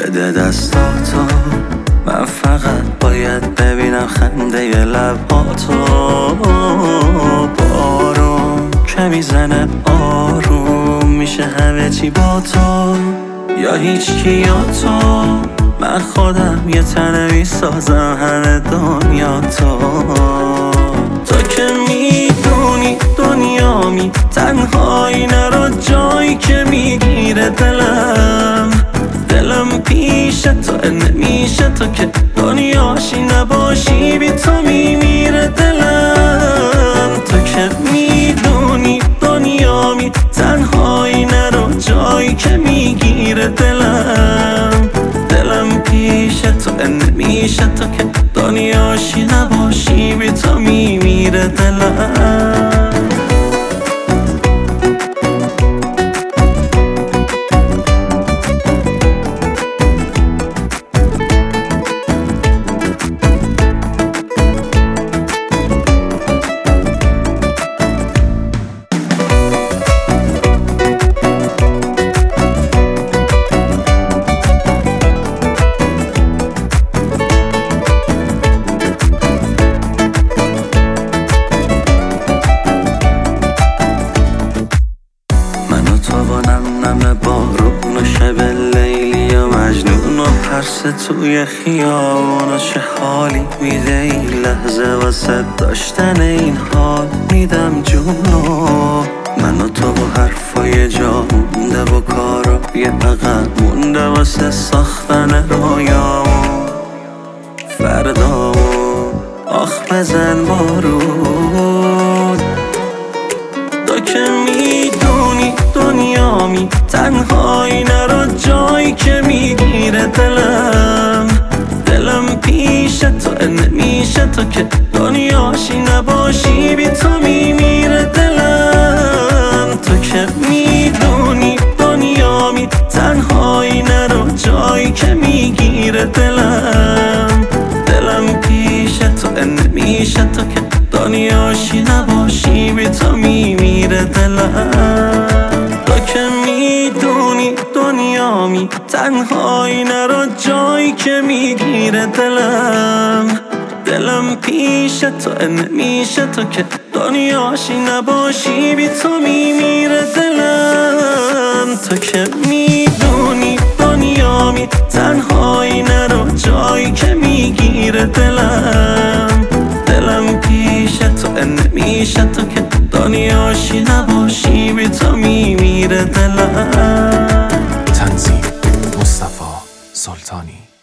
بده دستاتو، من فقط باید ببینم خنده لباتو. بارون که میزنه آروم میشه همه چی با تو، یا هیچ کی یا تو. من خودم یه تنه میسازم همه دنیا تو. تو که میدونی دنیامی، تنهایی نرو جایی که میگیره دلم پیش تو نمیشه. تو که دنیاشی نباشی بی تو میمیره دلم. تو که میدونی دنیامی، تنهایی نرو جایی که میگیره دلم پیش تو نمیشه. تو که دنیاشی نباشی بی تو میمیره دلم. نم بارون و شب لیلی و مجنون و پرس توی خیابون و چه حالی میده این لحظه واسه داشتن این حال. میدم جونو من و تو و حرفای جا مونده و کارا یه عقب مونده واسه ساختن رویامون فردامون. آخ بزن بارون، تو که میدونی دنیامی، تنهایی نرو جایی که میگیره دلم پیش تو نمیشه. تو که دنیاشی نباشی بی تو میمیره دلم. تو که میدونی دنیامی، تنهایی نرو جایی که میگیره دلم پیش تو نمیشه. تو که دنیاشی نباشی بی تو میمیره دلم. تو که میدونی دنیامی، تنهایی نرو جایی که میگیره دلم پیش تو نمیشه. تو که دنیاشی نباشی بی تو میمیره دلم. تو که میدونی دنیامی، تنهایی نرو جایی که میگیره دلم پیش تو نمیشه. تو که دنیاشی نباشی بی تو میمیره دلم. تنظیم مصطفی سلطانی.